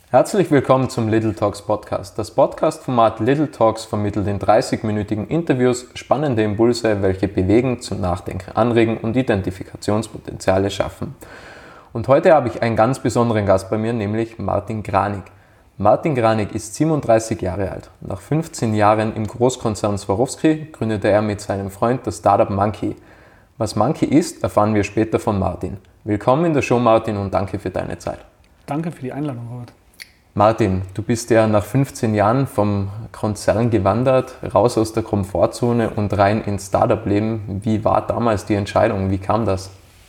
Herzlich willkommen zum Little Talks Podcast. Das Podcast-Format Little Talks vermittelt in 30-minütigen Interviews spannende Impulse, welche bewegen, zum Nachdenken anregen und Identifikationspotenziale schaffen. Und heute habe ich einen ganz besonderen Gast bei mir, nämlich Martin Granig. Martin Granig ist 37 Jahre alt. Nach 15 Jahren im Großkonzern Swarovski gründete er mit seinem Freund das Startup Monkey. Was Monkey ist, erfahren wir später von Martin. Willkommen in der Show, Martin, und danke für deine Zeit. Danke für die Einladung, Robert. Martin, du bist ja nach 15 Jahren vom Konzern gewandert, raus aus der Komfortzone und rein ins Startup-Leben. Wie war damals die Entscheidung? Wie kam das?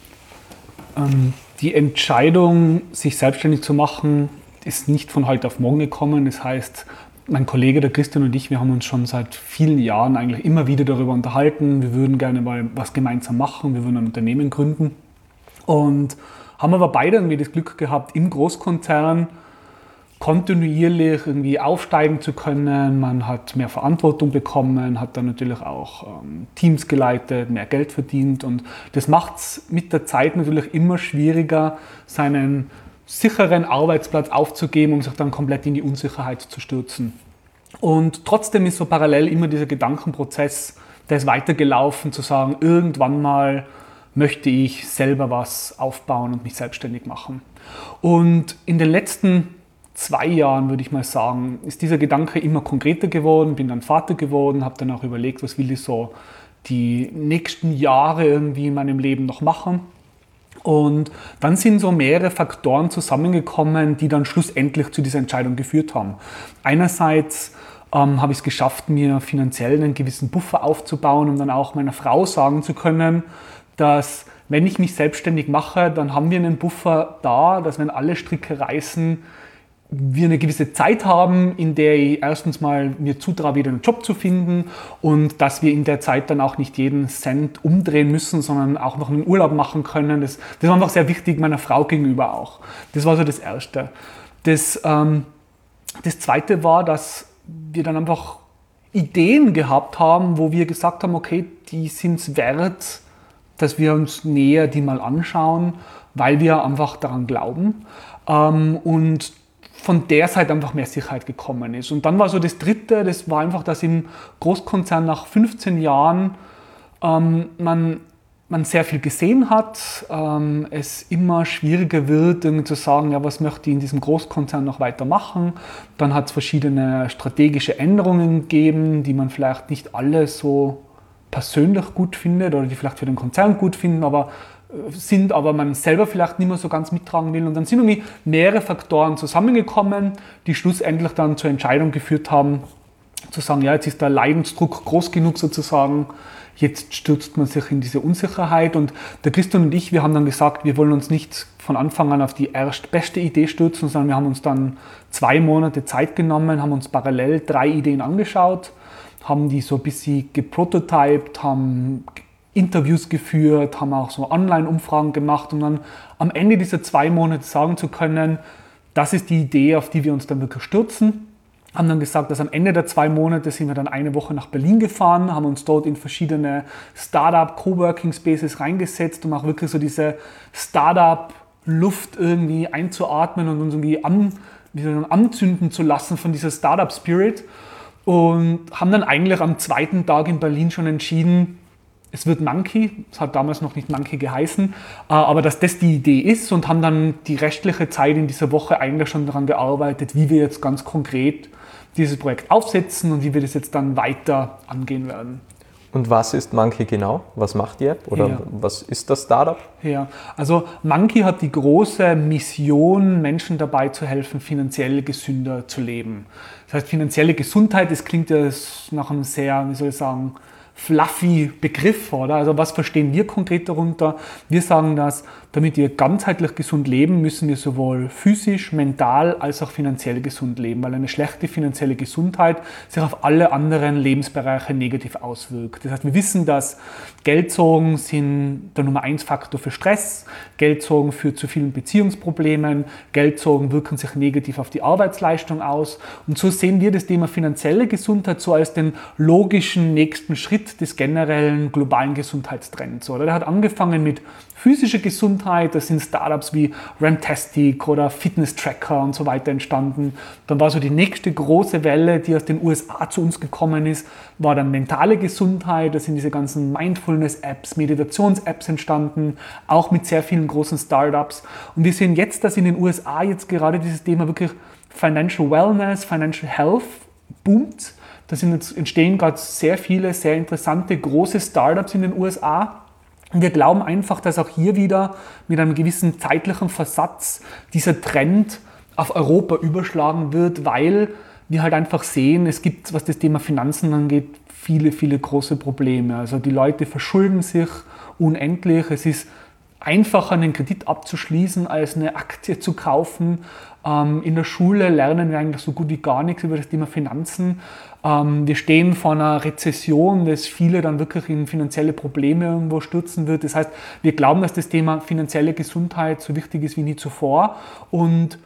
Die Entscheidung, sich selbstständig zu machen, ist nicht von heute auf morgen gekommen. Das heißt, mein Kollege, der Christian und ich, wir haben uns schon seit vielen Jahren eigentlich immer wieder darüber unterhalten. Wir würden gerne mal was gemeinsam machen, wir würden ein Unternehmen gründen. Und haben aber beide irgendwie das Glück gehabt, im Großkonzern kontinuierlich irgendwie aufsteigen zu können. Man hat mehr Verantwortung bekommen, hat dann natürlich auch Teams geleitet, mehr Geld verdient. Und das macht es mit der Zeit natürlich immer schwieriger, seinen sicheren Arbeitsplatz aufzugeben, um sich dann komplett in die Unsicherheit zu stürzen. Und trotzdem ist so parallel immer dieser Gedankenprozess, der ist weitergelaufen, zu sagen, irgendwann mal möchte ich selber was aufbauen und mich selbstständig machen. Und in den letzten 2 Jahren, würde ich mal sagen, ist dieser Gedanke immer konkreter geworden, bin dann Vater geworden, habe dann auch überlegt, was will ich so die nächsten Jahre irgendwie in meinem Leben noch machen. Und dann sind so mehrere Faktoren zusammengekommen, die dann schlussendlich zu dieser Entscheidung geführt haben. Einerseits habe ich es geschafft, mir finanziell einen gewissen Buffer aufzubauen, um dann auch meiner Frau sagen zu können, dass wenn ich mich selbstständig mache, dann haben wir einen Buffer da, dass wenn alle Stricke reißen, wir eine gewisse Zeit haben, in der ich erstens mal mir zutraue, wieder einen Job zu finden und dass wir in der Zeit dann auch nicht jeden Cent umdrehen müssen, sondern auch noch einen Urlaub machen können. Das war einfach sehr wichtig, meiner Frau gegenüber auch. Das war so das Erste. Das Zweite war, dass wir dann einfach Ideen gehabt haben, wo wir gesagt haben, okay, die sind es wert, dass wir uns näher die mal anschauen, weil wir einfach daran glauben. Und von der Seite einfach mehr Sicherheit gekommen ist. Und dann war so das Dritte, das war einfach, dass im Großkonzern nach 15 Jahren man sehr viel gesehen hat, es immer schwieriger wird, irgendwie zu sagen, ja, was möchte ich in diesem Großkonzern noch weitermachen. Dann hat es verschiedene strategische Änderungen gegeben, die man vielleicht nicht alle so persönlich gut findet oder die vielleicht für den Konzern gut finden, aber man selber vielleicht nicht mehr so ganz mittragen will. Und dann sind irgendwie mehrere Faktoren zusammengekommen, die schlussendlich dann zur Entscheidung geführt haben, zu sagen, ja, jetzt ist der Leidensdruck groß genug sozusagen, jetzt stürzt man sich in diese Unsicherheit. Und der Christian und ich, wir haben dann gesagt, wir wollen uns nicht von Anfang an auf die erstbeste Idee stürzen, sondern wir haben uns dann 2 Monate Zeit genommen, haben uns parallel 3 Ideen angeschaut, haben die so ein bisschen geprototyped, haben Interviews geführt, haben auch so Online-Umfragen gemacht, um dann am Ende dieser 2 Monate sagen zu können, das ist die Idee, auf die wir uns dann wirklich stürzen. Haben dann gesagt, dass am Ende der 2 Monate sind wir dann eine Woche nach Berlin gefahren, haben uns dort in verschiedene Startup, Coworking Spaces reingesetzt, um auch wirklich so diese Startup-Luft irgendwie einzuatmen und uns irgendwie anzünden zu lassen von dieser Startup-Spirit. Und haben dann eigentlich am 2. Tag in Berlin schon entschieden, es wird Monkey, es hat damals noch nicht Monkey geheißen, aber dass das die Idee ist, und haben dann die restliche Zeit in dieser Woche eigentlich schon daran gearbeitet, wie wir jetzt ganz konkret dieses Projekt aufsetzen und wie wir das jetzt dann weiter angehen werden. Und was ist Monkey genau? Was macht ihr? Oder ja, was ist das Startup? Ja, also Monkey hat die große Mission, Menschen dabei zu helfen, finanziell gesünder zu leben. Das heißt, finanzielle Gesundheit, das klingt ja nach einem sehr, wie soll ich sagen, fluffy Begriff, oder? Also was verstehen wir konkret darunter? Wir sagen, dass damit wir ganzheitlich gesund leben, müssen wir sowohl physisch, mental als auch finanziell gesund leben, weil eine schlechte finanzielle Gesundheit sich auf alle anderen Lebensbereiche negativ auswirkt. Das heißt, wir wissen, dass Geldsorgen sind der Nummer 1 Faktor für Stress, Geldsorgen führt zu vielen Beziehungsproblemen, Geldsorgen wirken sich negativ auf die Arbeitsleistung aus, und so sehen wir das Thema finanzielle Gesundheit so als den logischen nächsten Schritt Schritt des generellen globalen Gesundheitstrends. Oder? Der hat angefangen mit physischer Gesundheit, da sind Startups wie Rantastic oder Fitness Tracker und so weiter entstanden. Dann war so die nächste große Welle, die aus den USA zu uns gekommen ist, war dann mentale Gesundheit, da sind diese ganzen Mindfulness-Apps, Meditations-Apps entstanden, auch mit sehr vielen großen Startups. Und wir sehen jetzt, dass in den USA jetzt gerade dieses Thema wirklich Financial Wellness, Financial Health boomt. Da entstehen gerade sehr viele, sehr interessante, große Startups in den USA. Und wir glauben einfach, dass auch hier wieder mit einem gewissen zeitlichen Versatz dieser Trend auf Europa überschlagen wird, weil wir halt einfach sehen, es gibt, was das Thema Finanzen angeht, viele, viele große Probleme. Also die Leute verschulden sich unendlich. Es ist einfacher, einen Kredit abzuschließen, als eine Aktie zu kaufen. In der Schule lernen wir eigentlich so gut wie gar nichts über das Thema Finanzen. Wir stehen vor einer Rezession, dass viele dann wirklich in finanzielle Probleme irgendwo stürzen wird. Das heißt, wir glauben, dass das Thema finanzielle Gesundheit so wichtig ist wie nie zuvor und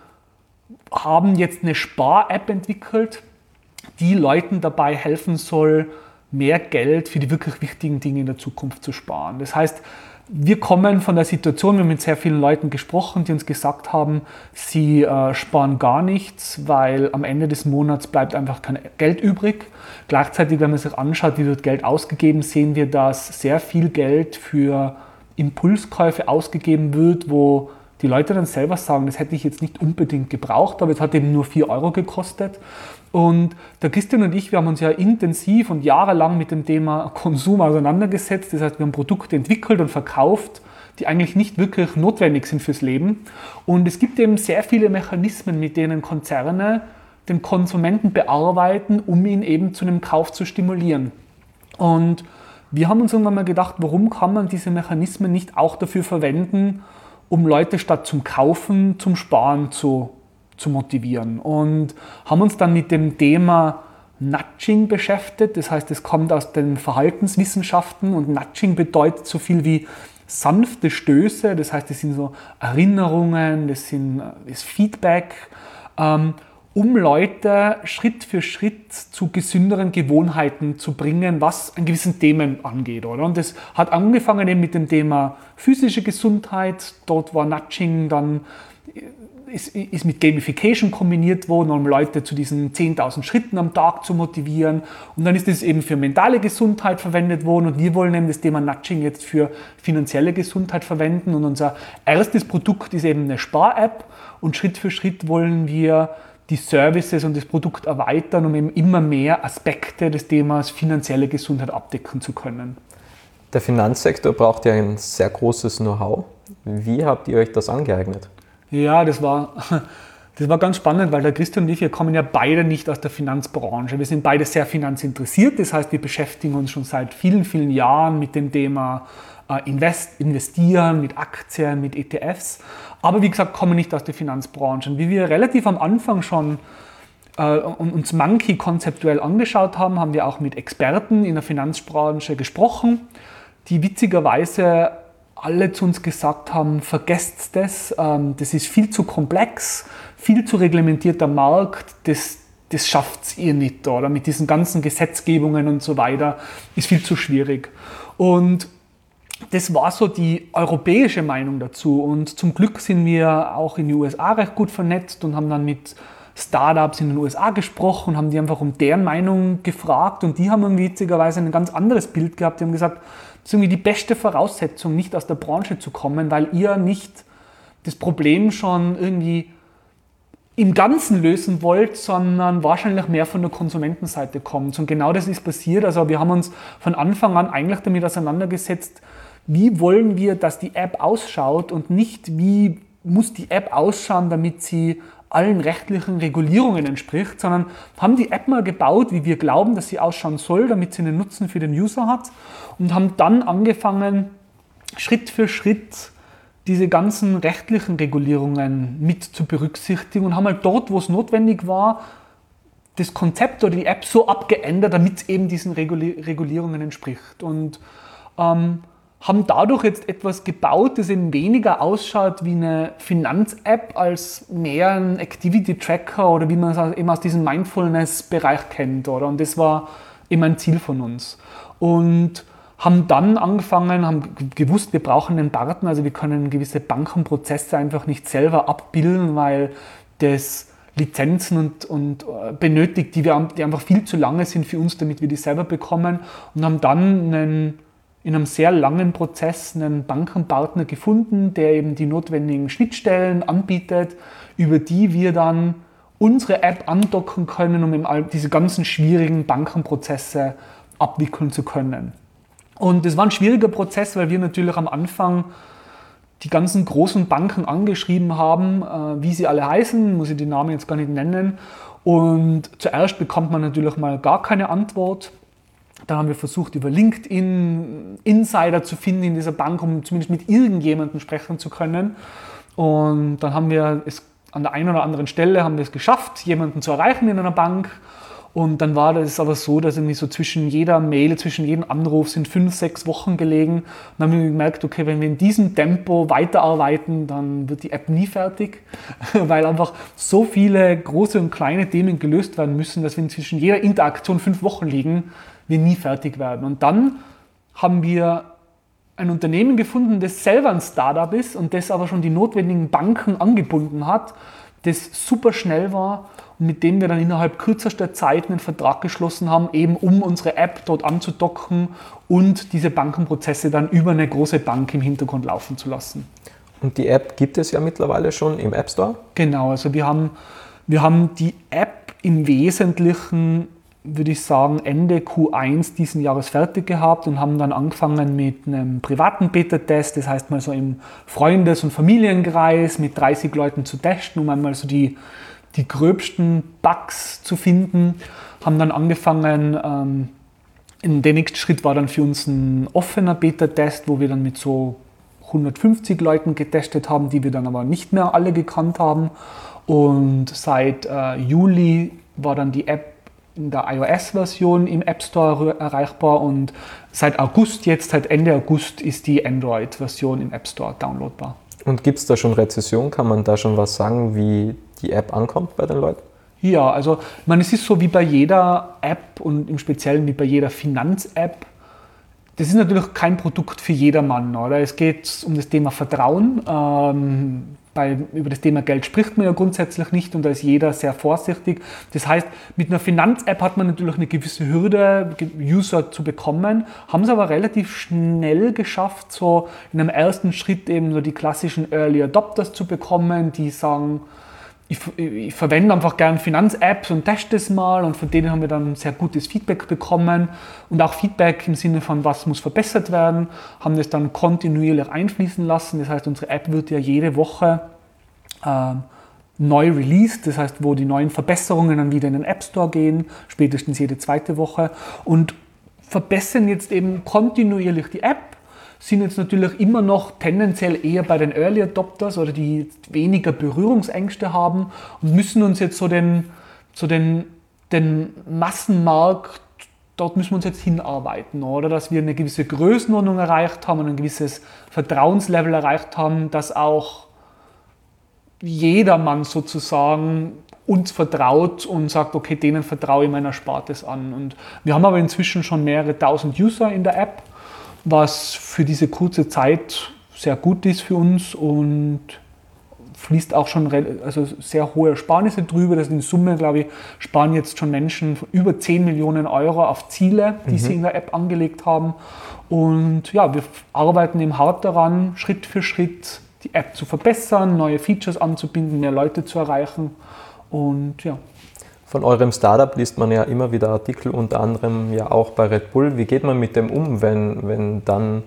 haben jetzt eine Spar-App entwickelt, die Leuten dabei helfen soll, mehr Geld für die wirklich wichtigen Dinge in der Zukunft zu sparen. Das heißt, wir kommen von der Situation, wir haben mit sehr vielen Leuten gesprochen, die uns gesagt haben, sie sparen gar nichts, weil am Ende des Monats bleibt einfach kein Geld übrig. Gleichzeitig, wenn man sich anschaut, wie wird Geld ausgegeben, sehen wir, dass sehr viel Geld für Impulskäufe ausgegeben wird, wo die Leute dann selber sagen, das hätte ich jetzt nicht unbedingt gebraucht, aber es hat eben nur 4 Euro gekostet. Und der Christian und ich, wir haben uns ja intensiv und jahrelang mit dem Thema Konsum auseinandergesetzt. Das heißt, wir haben Produkte entwickelt und verkauft, die eigentlich nicht wirklich notwendig sind fürs Leben. Und es gibt eben sehr viele Mechanismen, mit denen Konzerne den Konsumenten bearbeiten, um ihn eben zu einem Kauf zu stimulieren. Und wir haben uns irgendwann mal gedacht, warum kann man diese Mechanismen nicht auch dafür verwenden, um Leute statt zum Kaufen zum Sparen zu motivieren, und haben uns dann mit dem Thema Nudging beschäftigt. Das heißt, es kommt aus den Verhaltenswissenschaften und Nudging bedeutet so viel wie sanfte Stöße. Das heißt, das sind so Erinnerungen, das ist Feedback, um Leute Schritt für Schritt zu gesünderen Gewohnheiten zu bringen, was an gewissen Themen angeht. Oder? Und das hat angefangen eben mit dem Thema physische Gesundheit. Dort war Nudging dann ist mit Gamification kombiniert worden, um Leute zu diesen 10.000 Schritten am Tag zu motivieren. Und dann ist es eben für mentale Gesundheit verwendet worden und wir wollen eben das Thema Nudging jetzt für finanzielle Gesundheit verwenden. Und unser erstes Produkt ist eben eine Spar-App und Schritt für Schritt wollen wir die Services und das Produkt erweitern, um eben immer mehr Aspekte des Themas finanzielle Gesundheit abdecken zu können. Der Finanzsektor braucht ja ein sehr großes Know-how. Wie habt ihr euch das angeeignet? Ja, das war ganz spannend, weil der Christian und ich, wir kommen ja beide nicht aus der Finanzbranche. Wir sind beide sehr finanzinteressiert, das heißt, wir beschäftigen uns schon seit vielen, vielen Jahren mit dem Thema Investieren, mit Aktien, mit ETFs. Aber wie gesagt, kommen nicht aus der Finanzbranche. Und wie wir relativ am Anfang schon uns Monkey konzeptuell angeschaut haben, haben wir auch mit Experten in der Finanzbranche gesprochen, die witzigerweise alle zu uns gesagt haben, vergesst das ist viel zu komplex, viel zu reglementierter Markt, das schafft ihr nicht, oder? Mit diesen ganzen Gesetzgebungen und so weiter, ist viel zu schwierig. Und das war so die europäische Meinung dazu. Und zum Glück sind wir auch in den USA recht gut vernetzt und haben dann mit Startups in den USA gesprochen, haben die einfach um deren Meinung gefragt und die haben irgendwie witzigerweise ein ganz anderes Bild gehabt. Die haben gesagt, das ist irgendwie die beste Voraussetzung, nicht aus der Branche zu kommen, weil ihr nicht das Problem schon irgendwie im Ganzen lösen wollt, sondern wahrscheinlich mehr von der Konsumentenseite kommt. Und genau das ist passiert. Also wir haben uns von Anfang an eigentlich damit auseinandergesetzt, wie wollen wir, dass die App ausschaut und nicht, wie muss die App ausschauen, damit sie allen rechtlichen Regulierungen entspricht, sondern haben die App mal gebaut, wie wir glauben, dass sie ausschauen soll, damit sie einen Nutzen für den User hat, und haben dann angefangen, Schritt für Schritt diese ganzen rechtlichen Regulierungen mit zu berücksichtigen und haben halt dort, wo es notwendig war, das Konzept oder die App so abgeändert, damit es eben diesen Regulierungen entspricht. Und haben dadurch jetzt etwas gebaut, das eben weniger ausschaut wie eine Finanz-App als mehr ein Activity-Tracker oder wie man es eben aus diesem Mindfulness-Bereich kennt. Oder? Und das war eben ein Ziel von uns. Und haben dann angefangen, haben gewusst, wir brauchen einen Partner, also wir können gewisse Bankenprozesse einfach nicht selber abbilden, weil das Lizenzen und benötigt, die einfach viel zu lange sind für uns, damit wir die selber bekommen, und haben dann in einem sehr langen Prozess einen Bankenpartner gefunden, der eben die notwendigen Schnittstellen anbietet, über die wir dann unsere App andocken können, um eben diese ganzen schwierigen Bankenprozesse abwickeln zu können. Und das war ein schwieriger Prozess, weil wir natürlich am Anfang die ganzen großen Banken angeschrieben haben, wie sie alle heißen, muss ich die Namen jetzt gar nicht nennen. Und zuerst bekommt man natürlich mal gar keine Antwort. Dann haben wir versucht, über LinkedIn Insider zu finden in dieser Bank, um zumindest mit irgendjemandem sprechen zu können. Und dann haben wir es an der einen oder anderen Stelle haben wir es geschafft, jemanden zu erreichen in einer Bank. Und dann war das aber so, dass irgendwie so zwischen jeder Mail, zwischen jedem Anruf sind 5-6 Wochen gelegen. Und dann haben wir gemerkt, okay, wenn wir in diesem Tempo weiterarbeiten, dann wird die App nie fertig, weil einfach so viele große und kleine Themen gelöst werden müssen, dass wir zwischen jeder Interaktion 5 Wochen liegen, wir nie fertig werden. Und dann haben wir ein Unternehmen gefunden, das selber ein Startup ist und das aber schon die notwendigen Banken angebunden hat, das super schnell war und mit dem wir dann innerhalb kürzester Zeit einen Vertrag geschlossen haben, eben um unsere App dort anzudocken und diese Bankenprozesse dann über eine große Bank im Hintergrund laufen zu lassen. Und die App gibt es ja mittlerweile schon im App Store? Genau, also wir haben die App im Wesentlichen, würde ich sagen, Ende Q1 diesen Jahres fertig gehabt und haben dann angefangen mit einem privaten Beta-Test, das heißt mal so im Freundes- und Familienkreis mit 30 Leuten zu testen, um einmal so die gröbsten Bugs zu finden. Haben dann angefangen, der nächste Schritt war dann für uns ein offener Beta-Test, wo wir dann mit so 150 Leuten getestet haben, die wir dann aber nicht mehr alle gekannt haben. Und seit Juli war dann die App in der iOS-Version im App Store erreichbar und seit Ende August ist die Android-Version im App Store downloadbar. Und gibt es da schon Rezession? Kann man da schon was sagen, wie die App ankommt bei den Leuten? Ja, also ich meine, es ist so wie bei jeder App und im Speziellen wie bei jeder Finanz-App. Das ist natürlich kein Produkt für jedermann, oder? Es geht um das Thema Vertrauen. Über das Thema Geld spricht man ja grundsätzlich nicht und da ist jeder sehr vorsichtig. Das heißt, mit einer Finanz-App hat man natürlich eine gewisse Hürde, User zu bekommen, haben es aber relativ schnell geschafft, so in einem ersten Schritt eben so die klassischen Early Adopters zu bekommen, die sagen, ich verwende einfach gern Finanz-Apps und teste es mal und von denen haben wir dann sehr gutes Feedback bekommen und auch Feedback im Sinne von, was muss verbessert werden, haben das dann kontinuierlich einfließen lassen. Das heißt, unsere App wird ja jede Woche neu released, das heißt, wo die neuen Verbesserungen dann wieder in den App Store gehen, spätestens jede zweite Woche und verbessern jetzt eben kontinuierlich die App. Sind jetzt natürlich immer noch tendenziell eher bei den Early Adopters oder die weniger Berührungsängste haben und müssen uns jetzt den Massenmarkt, dort müssen wir uns jetzt hinarbeiten, oder? Dass wir eine gewisse Größenordnung erreicht haben und ein gewisses Vertrauenslevel erreicht haben, dass auch jedermann sozusagen uns vertraut und sagt, okay, denen vertraue ich meiner Spartes an. Und wir haben aber inzwischen schon mehrere tausend User in der App, was für diese kurze Zeit sehr gut ist für uns und fließt auch schon sehr hohe Ersparnisse drüber. Das in Summe, glaube ich, sparen jetzt schon Menschen über 10 Millionen Euro auf Ziele, die sie in der App angelegt haben. Und ja, wir arbeiten eben hart daran, Schritt für Schritt die App zu verbessern, neue Features anzubinden, mehr Leute zu erreichen und ja. Von eurem Startup liest man ja immer wieder Artikel, unter anderem ja auch bei Red Bull. Wie geht man mit dem um, wenn dann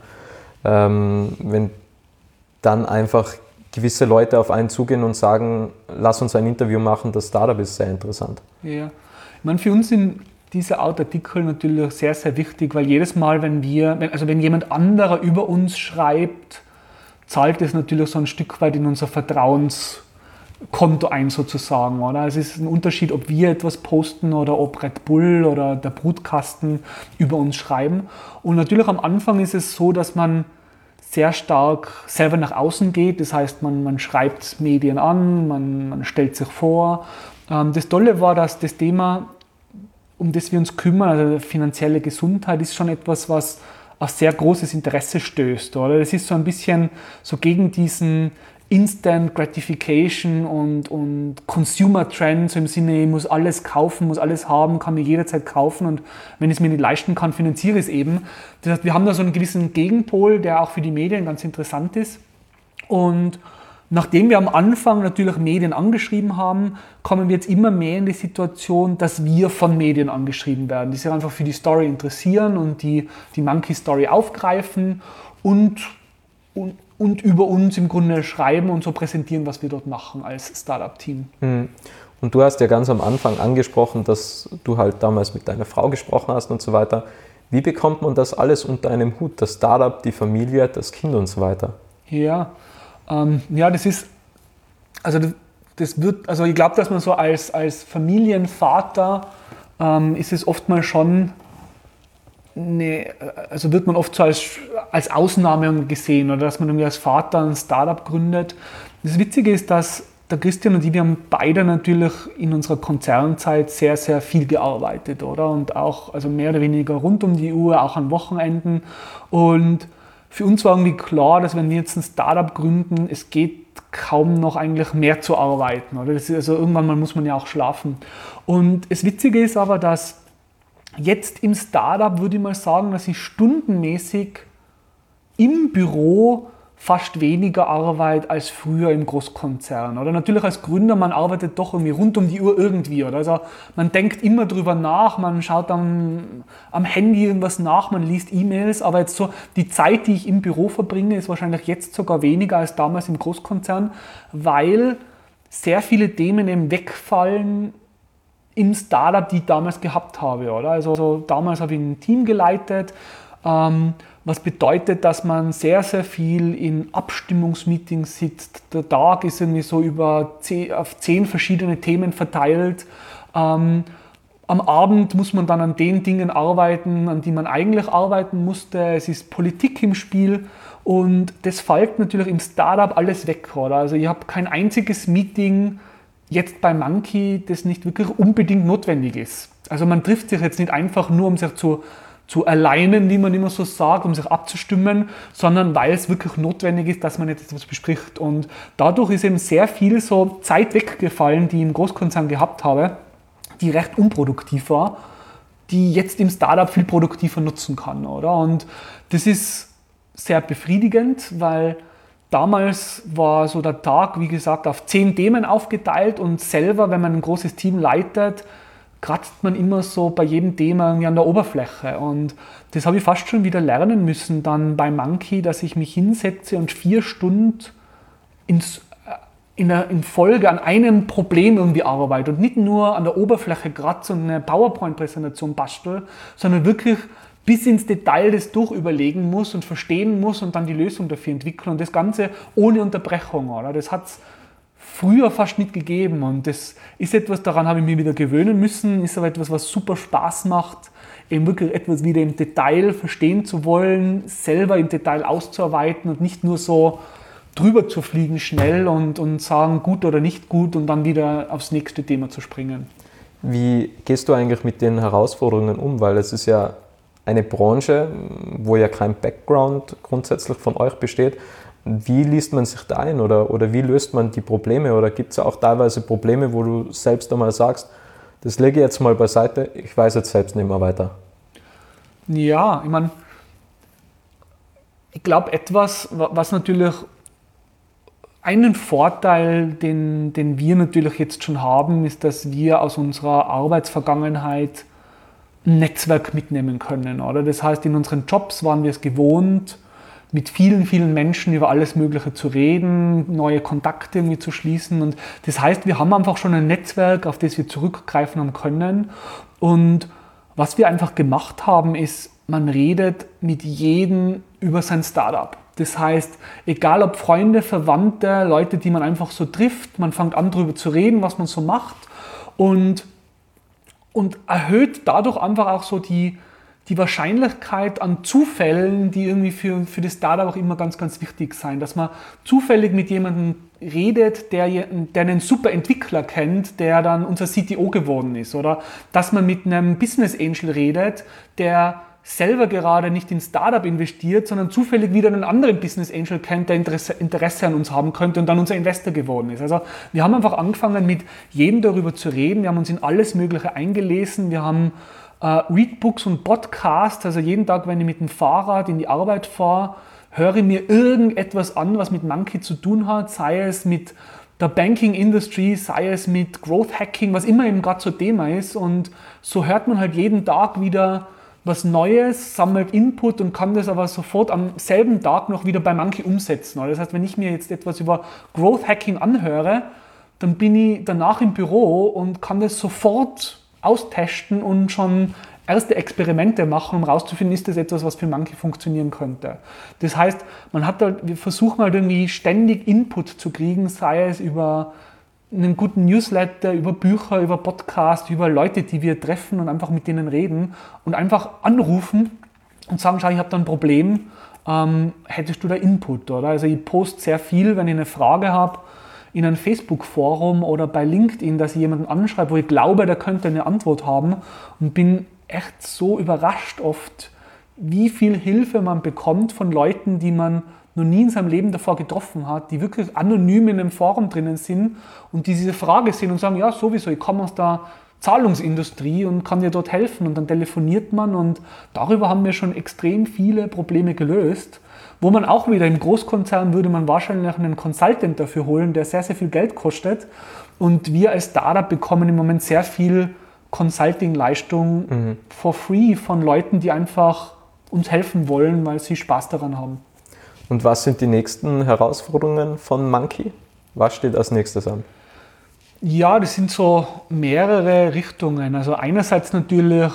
einfach gewisse Leute auf einen zugehen und sagen, lass uns ein Interview machen, das Startup ist sehr interessant? Ja, ich meine, für uns sind diese Art Artikel natürlich sehr, sehr wichtig, weil jedes Mal, wenn jemand anderer über uns schreibt, zahlt es natürlich so ein Stück weit in unser Vertrauenskonto ein sozusagen, oder? Es ist ein Unterschied, ob wir etwas posten oder ob Red Bull oder der Brutkasten über uns schreiben. Und natürlich am Anfang ist es so, dass man sehr stark selber nach außen geht. Das heißt, man schreibt Medien an, man stellt sich vor. Das Tolle war, dass das Thema um das wir uns kümmern, also finanzielle Gesundheit, ist schon etwas, was auf sehr großes Interesse stößt. Oder? Das ist so ein bisschen so gegen diesen Instant Gratification und Consumer Trend, so im Sinne, ich muss alles kaufen, muss alles haben, kann mir jederzeit kaufen und wenn ich es mir nicht leisten kann, finanziere ich es eben. Das heißt, wir haben da so einen gewissen Gegenpol, der auch für die Medien ganz interessant ist. Und nachdem wir am Anfang natürlich Medien angeschrieben haben, kommen wir jetzt immer mehr in die Situation, dass wir von Medien angeschrieben werden, die sich einfach für die Story interessieren und die Monkey Story aufgreifen und über uns im Grunde schreiben und so präsentieren, was wir dort machen als Startup-Team. Und du hast ja ganz am Anfang angesprochen, dass du halt damals mit deiner Frau gesprochen hast und so weiter. Wie bekommt man das alles unter einem Hut? Das Startup, die Familie, das Kind und so weiter? Ja, das ist, ich glaube, dass man so als Familienvater ist es oftmals schon wird man oft so als Ausnahme gesehen oder dass man irgendwie als Vater ein Startup gründet. Das Witzige ist, dass der Christian und ich, wir haben beide natürlich in unserer Konzernzeit sehr, sehr viel gearbeitet, oder? Und auch also mehr oder weniger rund um die Uhr, auch an Wochenenden. Und für uns war irgendwie klar, dass wenn wir jetzt ein Startup gründen, es geht kaum noch eigentlich mehr zu arbeiten, oder? Das ist, also irgendwann mal muss man ja auch schlafen. Und das Witzige ist aber, dass jetzt im Startup würde ich mal sagen, dass ich stundenmäßig im Büro fast weniger arbeite als früher im Großkonzern. Oder natürlich als Gründer, man arbeitet doch irgendwie rund um die Uhr irgendwie. Oder? Also man denkt immer drüber nach, man schaut dann am Handy irgendwas nach, man liest E-Mails, aber jetzt so die Zeit, die ich im Büro verbringe, ist wahrscheinlich jetzt sogar weniger als damals im Großkonzern, weil sehr viele Themen eben wegfallen im Startup, die ich damals gehabt habe. Oder? Also damals habe ich ein Team geleitet, was bedeutet, dass man sehr, sehr viel in Abstimmungsmeetings sitzt. Der Tag ist irgendwie so auf 10 verschiedene Themen verteilt. Am Abend muss man dann an den Dingen arbeiten, an die man eigentlich arbeiten musste. Es ist Politik im Spiel und das fällt natürlich im Startup alles weg. Oder? Also ich habe kein einziges Meeting jetzt bei Monkey, das nicht wirklich unbedingt notwendig ist. Also man trifft sich jetzt nicht einfach nur, um sich zu alignen, wie man immer so sagt, um sich abzustimmen, sondern weil es wirklich notwendig ist, dass man jetzt etwas bespricht. Und dadurch ist eben sehr viel so Zeit weggefallen, die ich im Großkonzern gehabt habe, die recht unproduktiv war, die jetzt im Startup viel produktiver nutzen kann, oder? Und das ist sehr befriedigend, weil damals war so der Tag, wie gesagt, auf 10 Themen aufgeteilt und selber, wenn man ein großes Team leitet, kratzt man immer so bei jedem Thema irgendwie an der Oberfläche. Und das habe ich fast schon wieder lernen müssen dann bei Monkey, dass ich mich hinsetze und 4 Stunden in Folge an einem Problem irgendwie arbeite und nicht nur an der Oberfläche kratze und eine PowerPoint-Präsentation bastel, sondern wirklich bis ins Detail das durchüberlegen muss und verstehen muss und dann die Lösung dafür entwickeln und das Ganze ohne Unterbrechung. Oder? Das hat es früher fast nicht gegeben und das ist etwas, daran habe ich mich wieder gewöhnen müssen, ist aber etwas, was super Spaß macht, eben wirklich etwas wieder im Detail verstehen zu wollen, selber im Detail auszuarbeiten und nicht nur so drüber zu fliegen schnell und sagen, gut oder nicht gut und dann wieder aufs nächste Thema zu springen. Wie gehst du eigentlich mit den Herausforderungen um? Weil es ist ja eine Branche, wo ja kein Background grundsätzlich von euch besteht. Wie liest man sich da ein oder wie löst man die Probleme? Oder gibt es auch teilweise Probleme, wo du selbst einmal sagst, das lege ich jetzt mal beiseite, ich weiß jetzt selbst nicht mehr weiter? Ja, ich glaube etwas, was natürlich einen Vorteil, den wir natürlich jetzt schon haben, ist, dass wir aus unserer Arbeitsvergangenheit ein Netzwerk mitnehmen können. Oder? Das heißt, in unseren Jobs waren wir es gewohnt, mit vielen, vielen Menschen über alles Mögliche zu reden, neue Kontakte irgendwie zu schließen. Und das heißt, wir haben einfach schon ein Netzwerk, auf das wir zurückgreifen haben können. Und was wir einfach gemacht haben, ist, man redet mit jedem über sein Startup. Das heißt, egal ob Freunde, Verwandte, Leute, die man einfach so trifft, man fängt an, darüber zu reden, was man so macht und erhöht dadurch einfach auch so die die Wahrscheinlichkeit an Zufällen, die irgendwie für das Startup auch immer ganz, ganz wichtig sein, dass man zufällig mit jemandem redet, der einen super Entwickler kennt, der dann unser CTO geworden ist, oder dass man mit einem Business Angel redet, der selber gerade nicht in Startup investiert, sondern zufällig wieder einen anderen Business Angel kennt, der Interesse an uns haben könnte und dann unser Investor geworden ist. Also wir haben einfach angefangen, mit jedem darüber zu reden, wir haben uns in alles Mögliche eingelesen, wir haben Readbooks und Podcasts, also jeden Tag, wenn ich mit dem Fahrrad in die Arbeit fahre, höre ich mir irgendetwas an, was mit Monkey zu tun hat, sei es mit der Banking Industry, sei es mit Growth Hacking, was immer eben gerade so Thema ist, und so hört man halt jeden Tag wieder was Neues, sammelt Input und kann das aber sofort am selben Tag noch wieder bei Monkey umsetzen. Das heißt, wenn ich mir jetzt etwas über Growth Hacking anhöre, dann bin ich danach im Büro und kann das sofort austesten und schon erste Experimente machen, um herauszufinden, ist das etwas, was für Monkey funktionieren könnte. Das heißt, wir versuchen halt irgendwie ständig Input zu kriegen, sei es über einen guten Newsletter, über Bücher, über Podcasts, über Leute, die wir treffen und einfach mit denen reden und einfach anrufen und sagen, schau, ich habe da ein Problem, hättest du da Input, oder? Also ich poste sehr viel, wenn ich eine Frage habe, in einem Facebook-Forum oder bei LinkedIn, dass ich jemanden anschreibe, wo ich glaube, der könnte eine Antwort haben, und bin echt so überrascht oft, wie viel Hilfe man bekommt von Leuten, die man noch nie in seinem Leben davor getroffen hat, die wirklich anonym in einem Forum drinnen sind und die diese Frage sehen und sagen, ja sowieso, ich komme aus der Zahlungsindustrie und kann dir dort helfen, und dann telefoniert man, und darüber haben wir schon extrem viele Probleme gelöst, wo man auch wieder im Großkonzern würde man wahrscheinlich einen Consultant dafür holen, der sehr, sehr viel Geld kostet, und wir als Startup bekommen im Moment sehr viel Consulting-Leistung for free von Leuten, die einfach uns helfen wollen, weil sie Spaß daran haben. Und was sind die nächsten Herausforderungen von Monkey? Was steht als nächstes an? Ja, das sind so mehrere Richtungen. Also einerseits natürlich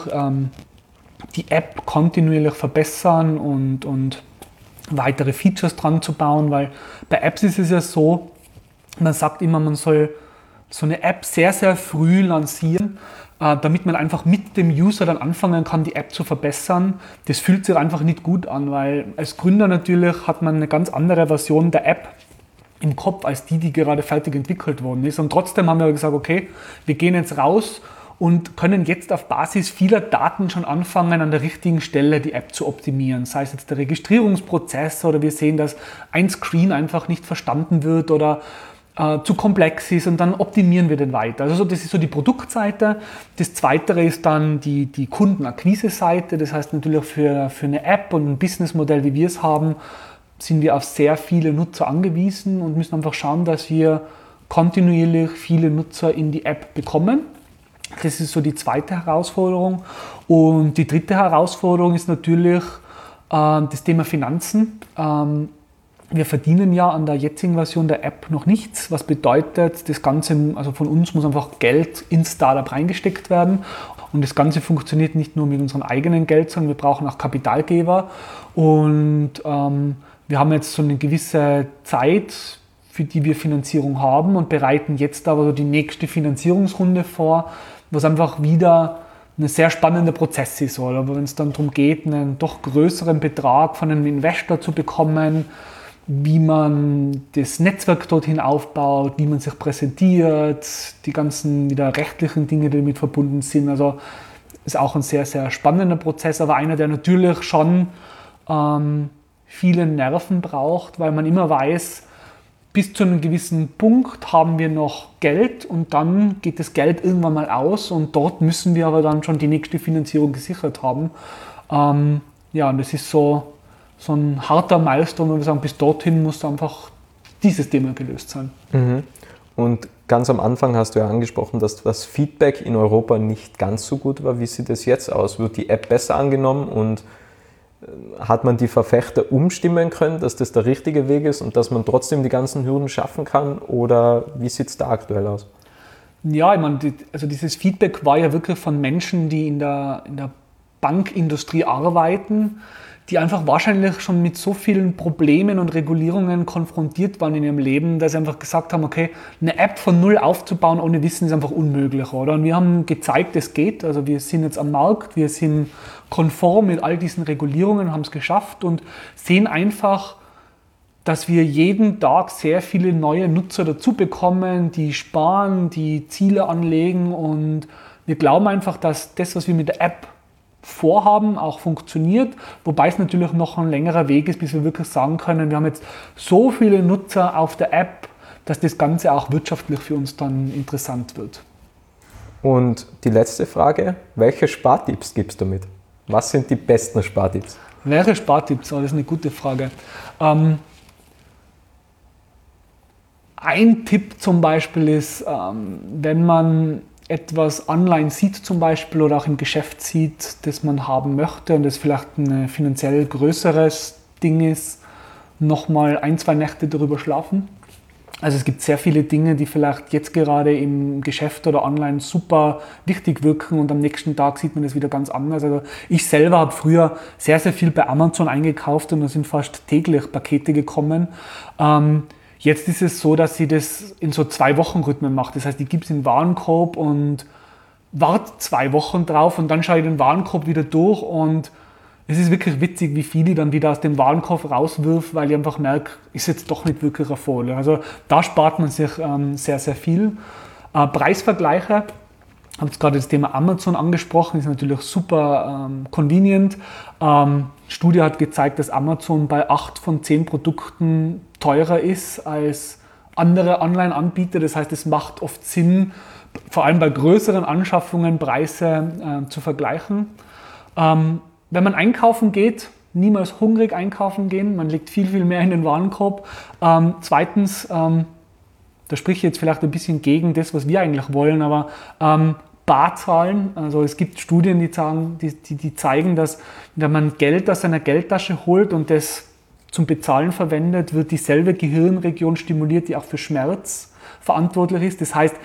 die App kontinuierlich verbessern und weitere Features dran zu bauen, weil bei Apps ist es ja so, man sagt immer, man soll so eine App sehr, sehr früh lancieren, damit man einfach mit dem User dann anfangen kann, die App zu verbessern. Das fühlt sich einfach nicht gut an, weil als Gründer natürlich hat man eine ganz andere Version der App im Kopf als die gerade fertig entwickelt worden ist. Und trotzdem haben wir gesagt, okay, wir gehen jetzt raus und können jetzt auf Basis vieler Daten schon anfangen, an der richtigen Stelle die App zu optimieren. Sei es jetzt der Registrierungsprozess, oder wir sehen, dass ein Screen einfach nicht verstanden wird oder zu komplex ist, und dann optimieren wir den weiter. Also das ist so die Produktseite. Das Zweite ist dann die Kundenakquise-Seite. Das heißt natürlich für eine App und ein Businessmodell, wie wir es haben, sind wir auf sehr viele Nutzer angewiesen und müssen einfach schauen, dass wir kontinuierlich viele Nutzer in die App bekommen. Das ist so die zweite Herausforderung. Und die dritte Herausforderung ist natürlich das Thema Finanzen. Wir verdienen ja an der jetzigen Version der App noch nichts, was bedeutet, das Ganze, also von uns muss einfach Geld ins Startup reingesteckt werden, und das Ganze funktioniert nicht nur mit unserem eigenen Geld, sondern wir brauchen auch Kapitalgeber, und wir haben jetzt so eine gewisse Zeit, für die wir Finanzierung haben, und bereiten jetzt aber so die nächste Finanzierungsrunde vor, was einfach wieder ein sehr spannender Prozess ist, aber wenn es dann darum geht, einen doch größeren Betrag von einem Investor zu bekommen, wie man das Netzwerk dorthin aufbaut, wie man sich präsentiert, die ganzen wieder rechtlichen Dinge, die damit verbunden sind. Also ist auch ein sehr, sehr spannender Prozess, aber einer, der natürlich schon viele Nerven braucht, weil man immer weiß, bis zu einem gewissen Punkt haben wir noch Geld und dann geht das Geld irgendwann mal aus, und dort müssen wir aber dann schon die nächste Finanzierung gesichert haben. Ja, und das ist so ein harter Milestone, wo wir sagen, bis dorthin muss einfach dieses Thema gelöst sein. Und ganz am Anfang hast du ja angesprochen, dass das Feedback in Europa nicht ganz so gut war. Wie sieht es jetzt aus? Wird die App besser angenommen, und hat man die Verfechter umstimmen können, dass das der richtige Weg ist und dass man trotzdem die ganzen Hürden schaffen kann? Oder wie sieht es da aktuell aus? Ja, ich meine, also dieses Feedback war ja wirklich von Menschen, die in der Bankindustrie arbeiten, die einfach wahrscheinlich schon mit so vielen Problemen und Regulierungen konfrontiert waren in ihrem Leben, dass sie einfach gesagt haben, okay, eine App von null aufzubauen ohne Wissen ist einfach unmöglich, oder? Und wir haben gezeigt, es geht. Also wir sind jetzt am Markt, wir sind konform mit all diesen Regulierungen, haben es geschafft und sehen einfach, dass wir jeden Tag sehr viele neue Nutzer dazu bekommen, die sparen, die Ziele anlegen und wir glauben einfach, dass das, was wir mit der App vorhaben, auch funktioniert, wobei es natürlich noch ein längerer Weg ist, bis wir wirklich sagen können, wir haben jetzt so viele Nutzer auf der App, dass das Ganze auch wirtschaftlich für uns dann interessant wird. Und die letzte Frage, welche Spartipps gibst du mit? Was sind die besten Spartipps? Welche Spartipps? Das ist eine gute Frage. Ein Tipp zum Beispiel ist, wenn man etwas online sieht zum Beispiel oder auch im Geschäft sieht, das man haben möchte und das vielleicht ein finanziell größeres Ding ist, nochmal 1-2 Nächte darüber schlafen. Also es gibt sehr viele Dinge, die vielleicht jetzt gerade im Geschäft oder online super wichtig wirken und am nächsten Tag sieht man das wieder ganz anders. Also ich selber habe früher sehr, sehr viel bei Amazon eingekauft und da sind fast täglich Pakete gekommen. Jetzt ist es so, dass sie das in so 2-Wochen-Rhythmen macht. Das heißt, ich gebe es in den Warenkorb und warte 2 Wochen drauf und dann schaue ich den Warenkorb wieder durch und es ist wirklich witzig, wie viel ich dann wieder aus dem Warenkorb rauswirf, weil ich einfach merke, ist jetzt doch nicht wirklich Erfolg. Also da spart man sich sehr, sehr viel. Preisvergleiche, ich habe jetzt gerade das Thema Amazon angesprochen, ist natürlich super convenient. Studie hat gezeigt, dass Amazon bei 8 von 10 Produkten teurer ist als andere Online-Anbieter. Das heißt, es macht oft Sinn, vor allem bei größeren Anschaffungen Preise zu vergleichen. Wenn man einkaufen geht, niemals hungrig einkaufen gehen. Man legt viel, viel mehr in den Warenkorb. Zweitens, da spricht jetzt vielleicht ein bisschen gegen das, was wir eigentlich wollen, aber bar zahlen. Also es gibt Studien, die zeigen, dass wenn man Geld aus seiner Geldtasche holt und das zum Bezahlen verwendet, wird dieselbe Gehirnregion stimuliert, die auch für Schmerz verantwortlich ist. Das heißt,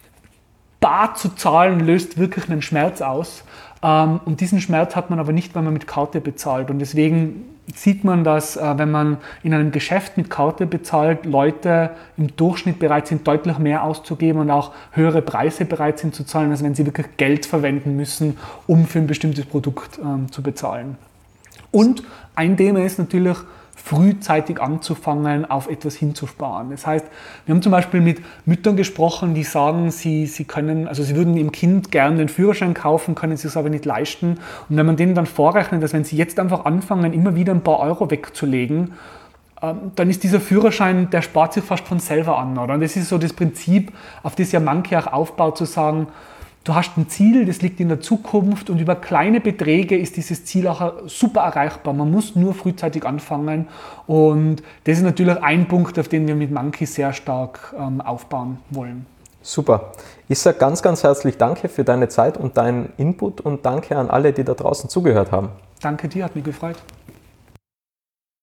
bar zu zahlen löst wirklich einen Schmerz aus. Und diesen Schmerz hat man aber nicht, wenn man mit Karte bezahlt. Und deswegen sieht man, dass wenn man in einem Geschäft mit Karte bezahlt, Leute im Durchschnitt bereit sind, deutlich mehr auszugeben und auch höhere Preise bereit sind zu zahlen, als wenn sie wirklich Geld verwenden müssen, um für ein bestimmtes Produkt zu bezahlen. Und ein Thema ist natürlich, frühzeitig anzufangen, auf etwas hinzusparen. Das heißt, wir haben zum Beispiel mit Müttern gesprochen, die sagen, sie würden ihrem Kind gerne den Führerschein kaufen, können sich es aber nicht leisten. Und wenn man denen dann vorrechnet, dass wenn sie jetzt einfach anfangen, immer wieder ein paar Euro wegzulegen, dann ist dieser Führerschein, der spart sich fast von selber an. Oder? Und das ist so das Prinzip, auf das ja manche auch aufbaut, zu sagen, du hast ein Ziel, das liegt in der Zukunft und über kleine Beträge ist dieses Ziel auch super erreichbar. Man muss nur frühzeitig anfangen und das ist natürlich ein Punkt, auf den wir mit Monkey sehr stark aufbauen wollen. Super. Ich sage ganz, ganz herzlich danke für deine Zeit und deinen Input und danke an alle, die da draußen zugehört haben. Danke dir, hat mich gefreut.